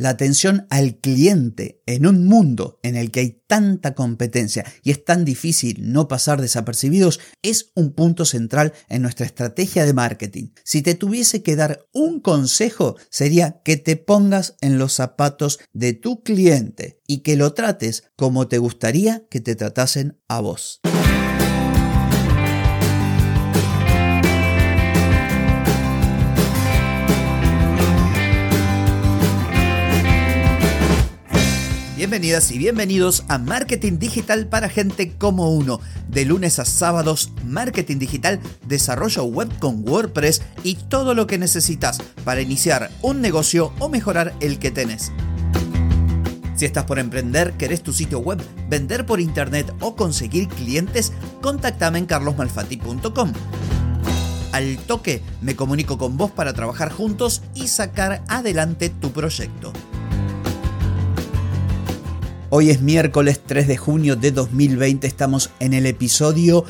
La atención al cliente en un mundo en el que hay tanta competencia y es tan difícil no pasar desapercibidos es un punto central en nuestra estrategia de marketing. Si te tuviese que dar un consejo, sería que te pongas en los zapatos de tu cliente y que lo trates como te gustaría que te tratasen a vos. Bienvenidas y bienvenidos a Marketing Digital para gente como uno. De lunes a sábados, marketing digital, desarrollo web con WordPress y todo lo que necesitas para iniciar un negocio o mejorar el que tenés. Si estás por emprender, querés tu sitio web, vender por internet o conseguir clientes, contactame en carlosmalfatti.com. Al toque me comunico con vos para trabajar juntos y sacar adelante tu proyecto. Hoy es miércoles 3 de junio de 2020, estamos en el episodio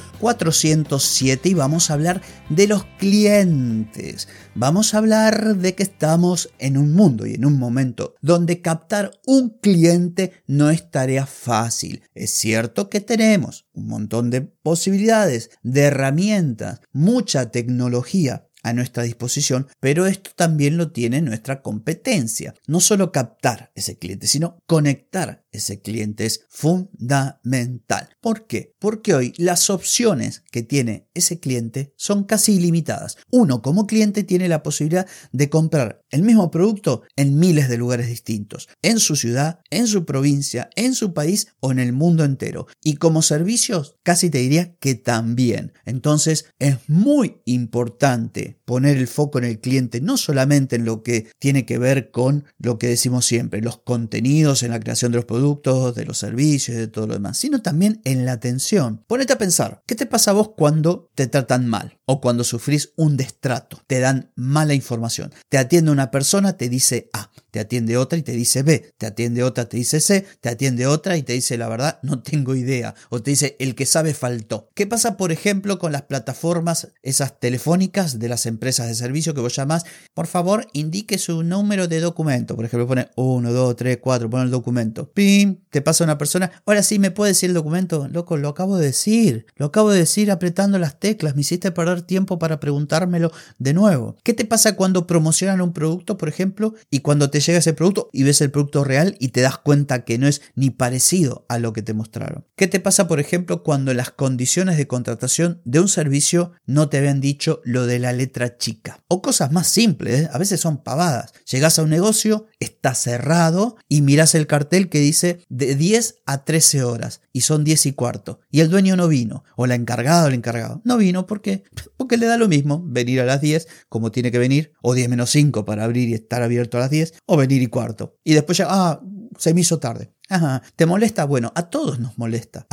407 y vamos a hablar de los clientes. Vamos a hablar de que estamos en un mundo y en un momento donde captar un cliente no es tarea fácil. Es cierto que tenemos un montón de posibilidades, de herramientas, mucha tecnología a nuestra disposición, pero esto también lo tiene nuestra competencia. No solo captar ese cliente, sino conectar ese cliente es fundamental. ¿Por qué? Porque hoy las opciones que tiene ese cliente son casi ilimitadas. Uno como cliente tiene la posibilidad de comprar el mismo producto en miles de lugares distintos, en su ciudad, en su provincia, en su país o en el mundo entero. Y como servicios, casi te diría que también. Entonces es muy importante poner el foco en el cliente, no solamente en lo que tiene que ver con lo que decimos siempre, los contenidos en la creación de los productos, de los servicios y de todo lo demás, sino también en la atención. Ponete a pensar, ¿qué te pasa a vos cuando te tratan mal o cuando sufrís un destrato? Te dan mala información. Te atiende una persona, te dice A, te atiende otra y te dice B, te atiende otra, te dice C, te atiende otra y te dice la verdad, no tengo idea, o te dice el que sabe faltó. ¿Qué pasa, por ejemplo, con las plataformas esas telefónicas de las empresas de servicio que vos llamás? Por favor, indique su número de documento. Por ejemplo, pone 1, 2, 3, 4, pone el documento. ¡Pim! Te pasa una persona. Ahora sí, ¿me puede decir el documento? Loco, lo acabo de decir. Lo acabo de decir apretando las teclas. Me hiciste perder tiempo para preguntármelo de nuevo. ¿Qué te pasa cuando promocionan un producto, por ejemplo, y cuando te llega ese producto y ves el producto real y te das cuenta que no es ni parecido a lo que te mostraron? ¿Qué te pasa, por ejemplo, cuando en las condiciones de contratación de un servicio no te habían dicho lo de la letra chica? O cosas más simples, a veces son pavadas. Llegás a un negocio, está cerrado y mirás el cartel que dice de 10 a 13 horas y son 10 y cuarto y el dueño no vino, o la encargada o el encargado no vino. ¿Por qué? Porque le da lo mismo venir a las 10 como tiene que venir, o 10 menos 5 para abrir y estar abierto a las 10, o venir y cuarto y después ya, se me hizo tarde. Ajá, ¿te molesta? Bueno, a todos nos molesta,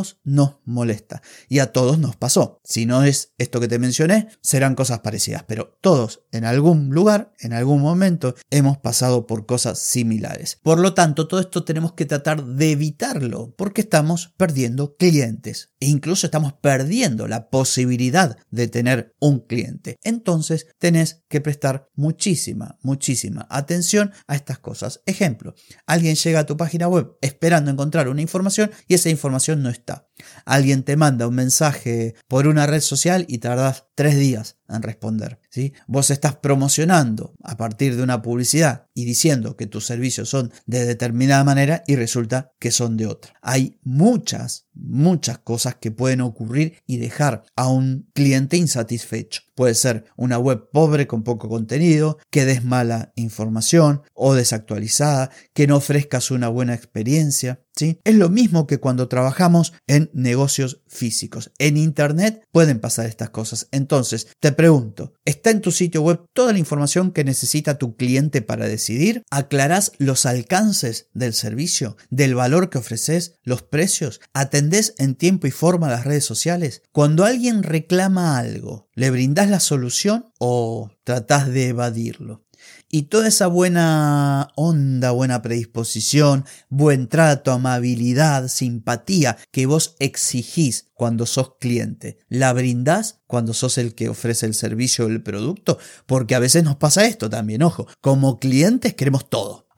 y a todos nos pasó. Si no es esto que te mencioné, serán cosas parecidas, pero todos en algún lugar, en algún momento, hemos pasado por cosas similares. Por lo tanto, todo esto tenemos que tratar de evitarlo, porque estamos perdiendo clientes e incluso estamos perdiendo la posibilidad de tener un cliente. Entonces, tenés que prestar muchísima atención a estas cosas. Ejemplo, alguien llega a tu página web esperando encontrar una información y esa información no está. Alguien te manda un mensaje por una red social y tardás 3 días en responder, ¿sí? Vos estás promocionando a partir de una publicidad y diciendo que tus servicios son de determinada manera y resulta que son de otra. Hay muchas cosas que pueden ocurrir y dejar a un cliente insatisfecho. Puede ser una web pobre con poco contenido, que des mala información o desactualizada, que no ofrezcas una buena experiencia, ¿sí? Es lo mismo que cuando trabajamos en negocios físicos. En internet pueden pasar estas cosas. Entonces, te pregunto, ¿está en tu sitio web toda la información que necesita tu cliente para decidir? ¿Aclarás los alcances del servicio, del valor que ofreces, los precios? ¿Atendés en tiempo y forma las redes sociales? Cuando alguien reclama algo, ¿le brindás la solución o tratás de evadirlo? Y toda esa buena onda, buena predisposición, buen trato, amabilidad, simpatía que vos exigís cuando sos cliente, ¿la brindás cuando sos el que ofrece el servicio o el producto? Porque a veces nos pasa esto también, ojo, como clientes queremos todo.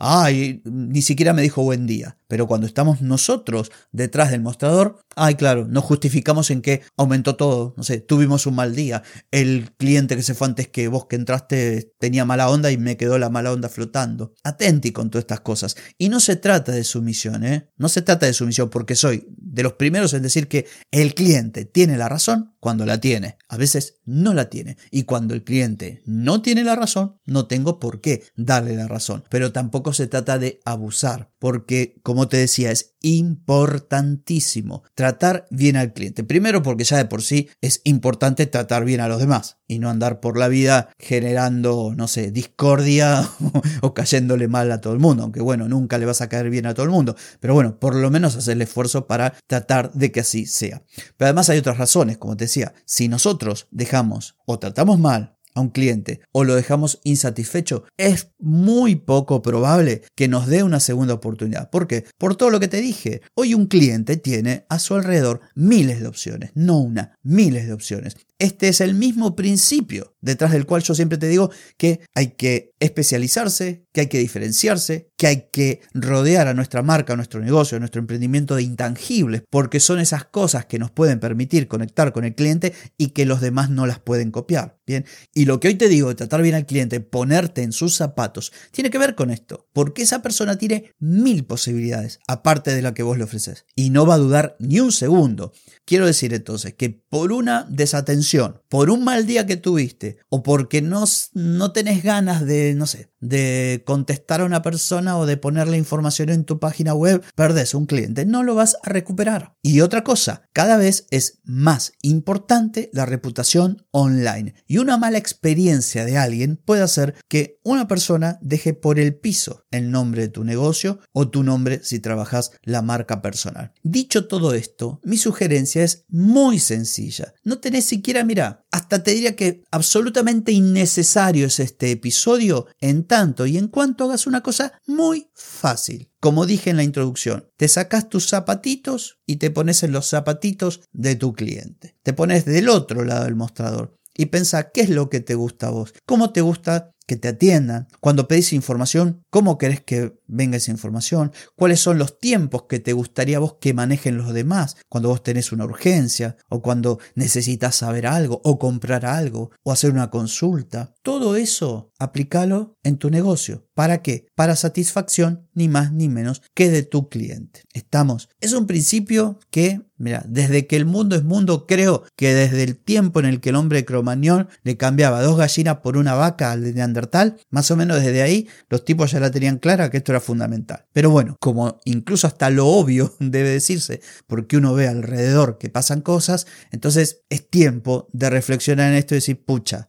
ay, ni siquiera me dijo buen día. Pero cuando estamos nosotros detrás del mostrador, ay, claro, nos justificamos en que aumentó todo. No sé, tuvimos un mal día. El cliente que se fue antes que vos que entraste tenía mala onda y me quedó la mala onda flotando. Atenti con todas estas cosas. Y no se trata de sumisión, ¿eh? No se trata de sumisión porque soy de los primeros en decir que el cliente tiene la razón cuando la tiene. A veces no la tiene. Y cuando el cliente no tiene la razón, no tengo por qué darle la razón. Pero tampoco se trata de abusar. Porque, como te decía, es importantísimo tratar bien al cliente. Primero porque ya de por sí es importante tratar bien a los demás y no andar por la vida generando, no sé, discordia o cayéndole mal a todo el mundo. Aunque bueno, nunca le vas a caer bien a todo el mundo. Pero bueno, por lo menos hacer el esfuerzo para tratar de que así sea. Pero además hay otras razones, como te decía. Si nosotros dejamos o tratamos mal a un cliente o lo dejamos insatisfecho, es muy poco probable que nos dé una segunda oportunidad. ¿Por qué? Por todo lo que te dije. Hoy un cliente tiene a su alrededor miles de opciones, no una, miles de opciones. Este es el mismo principio detrás del cual yo siempre te digo que hay que especializarse, que hay que diferenciarse, que hay que rodear a nuestra marca, a nuestro negocio, a nuestro emprendimiento de intangibles, porque son esas cosas que nos pueden permitir conectar con el cliente y que los demás no las pueden copiar. Bien, y lo que hoy te digo de tratar bien al cliente, ponerte en sus zapatos, tiene que ver con esto, porque esa persona tiene 1000 posibilidades, aparte de la que vos le ofreces, y no va a dudar ni un segundo. Quiero decir entonces que por una desatención, por un mal día que tuviste, o porque no tenés ganas de, no sé, de contestar a una persona o de ponerle información en tu página web, perdés un cliente, no lo vas a recuperar. Y otra cosa, cada vez es más importante la reputación online. Y una mala experiencia de alguien puede hacer que una persona deje por el piso el nombre de tu negocio o tu nombre si trabajas la marca personal. Dicho todo esto, mi sugerencia es muy sencilla. No tenés siquiera, mira, hasta te diría que absolutamente innecesario es este episodio en tanto y en cuanto hagas una cosa muy fácil. Como dije en la introducción, te sacas tus zapatitos y te pones en los zapatitos de tu cliente. Te pones del otro lado del mostrador y pensá qué es lo que te gusta a vos, cómo te gusta que te atiendan. Cuando pedís información, ¿cómo querés que venga esa información? ¿Cuáles son los tiempos que te gustaría a vos que manejen los demás? Cuando vos tenés una urgencia, o cuando necesitas saber algo, o comprar algo, o hacer una consulta. Todo eso, aplícalo en tu negocio. ¿Para qué? Para satisfacción, ni más ni menos que de tu cliente. ¿Estamos? Es un principio que, mira, desde que el mundo es mundo, creo que desde el tiempo en el que el hombre Cromañón le cambiaba 2 gallinas por una vaca al de Neandertal, más o menos desde ahí los tipos ya la tenían clara que esto era fundamental. Pero bueno, como incluso hasta lo obvio debe decirse, porque uno ve alrededor que pasan cosas, entonces es tiempo de reflexionar en esto y decir, pucha,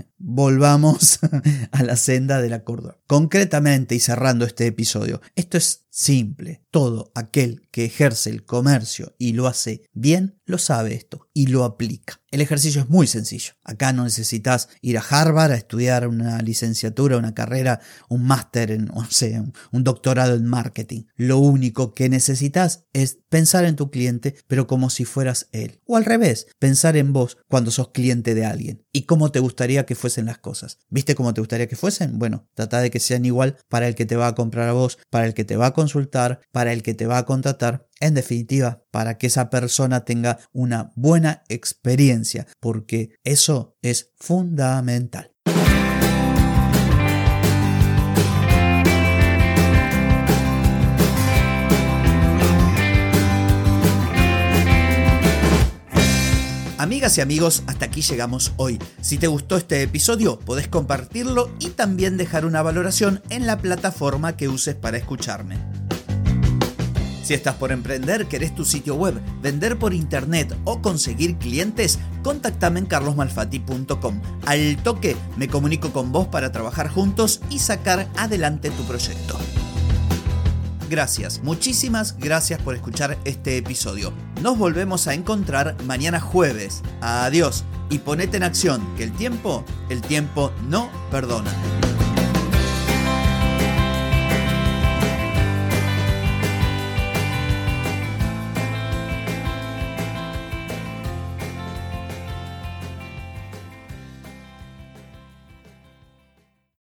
volvamos a la senda de la cordura. Concretamente y cerrando este episodio, esto es simple. Todo aquel que ejerce el comercio y lo hace bien, lo sabe esto y lo aplica. El ejercicio es muy sencillo. Acá no necesitas ir a Harvard a estudiar una licenciatura, una carrera, un máster en, o sea, un doctorado en marketing. Lo único que necesitas es pensar en tu cliente, pero como si fueras él. O al revés, pensar en vos cuando sos cliente de alguien. ¿Y cómo te gustaría que fuesen las cosas? ¿Viste cómo te gustaría que fuesen? Bueno, trata de que sean igual para el que te va a comprar a vos, para el que te va a consultar, para el que te va a contratar. En definitiva, para que esa persona tenga una buena experiencia, porque eso es fundamental. Amigas y amigos, hasta aquí llegamos hoy. Si te gustó este episodio, podés compartirlo y también dejar una valoración en la plataforma que uses para escucharme. Si estás por emprender, querés tu sitio web, vender por internet o conseguir clientes, contactame en carlosmalfatti.com. Al toque me comunico con vos para trabajar juntos y sacar adelante tu proyecto. Gracias, muchísimas gracias por escuchar este episodio. Nos volvemos a encontrar mañana jueves. Adiós y ponete en acción, que el tiempo no perdona.